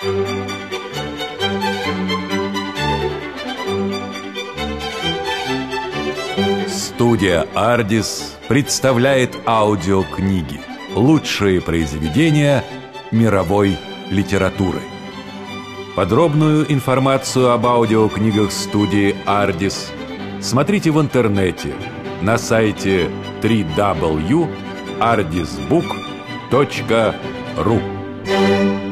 Студия «Ардис» представляет аудиокниги. Лучшие произведения мировой литературы. Подробную информацию об аудиокнигах студии «Ардис» смотрите в интернете на сайте www.ardisbook.ru.